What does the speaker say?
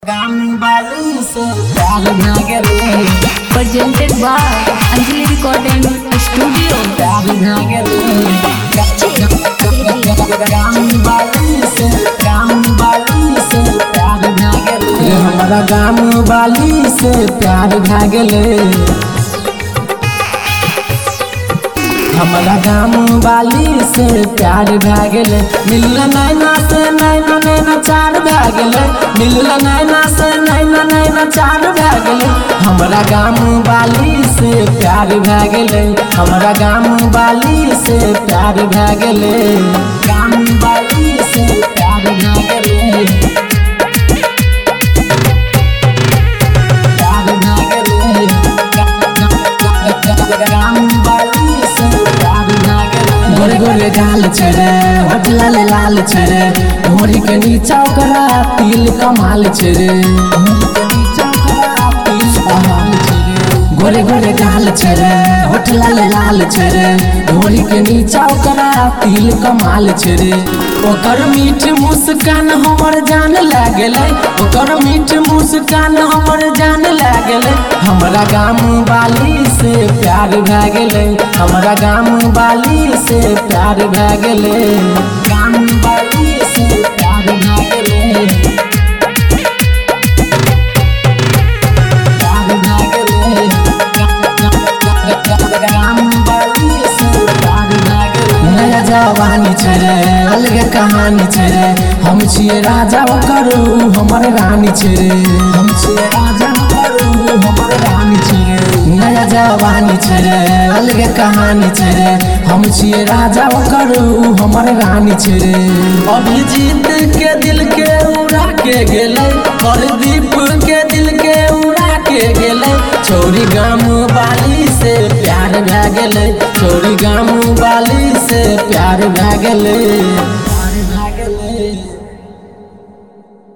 Presented by Anjali Recording Studio. हमारा गाम वाली से प्यार भागले, हमारा गाम वाली से प्यार भागले। मिलल नैना से नैना नैना चार भागले, मिलल नैना से नैना नैना चार भागले। हमारा गाम वाली से प्यार भागले, हमारा गाम वाली से प्यार भागले। गाम वाली से प्यार भागले, गोरे गोरे गाल छेड़े होठ लाल लाल छेड़े, घोड़ी के नीचा ओकरा तिल कमाल छेड़े, गोरे गोरे गाल छेड़े होठ लाल लाल छेड़े, घोड़ी के नीचा ओकरा तिल कमाल छेड़े। ओकर मीठ मुस्कान हमर जान लागले, ओकर मीठ मुस्कान हमर जान लागले। हमरा गाम वाली से प्यार भागले, हमरा गाम वाली से प्यार भागले। गाम वाली से प्यार भागले, प्यार भागले। गाम वाली से प्यार भागले। नया जवानी छेड़े अलग कहानी छेड़े, हम छिए राजा करू हमर रानी छेड़े, हम छिए राजा करू हमर रानी छेड़े। नया जवानी छेड़े अलग कहानी छेड़े, हम छिए राजा करू हमर रानी छेड़े। अभिजीत के दिल के उड़ा के गेले, प्रदीप के दिल के उड़ा के गेले। छोरी गाम वाली से प्यार भागले, छोरी गाम वाली से प्यार भागले।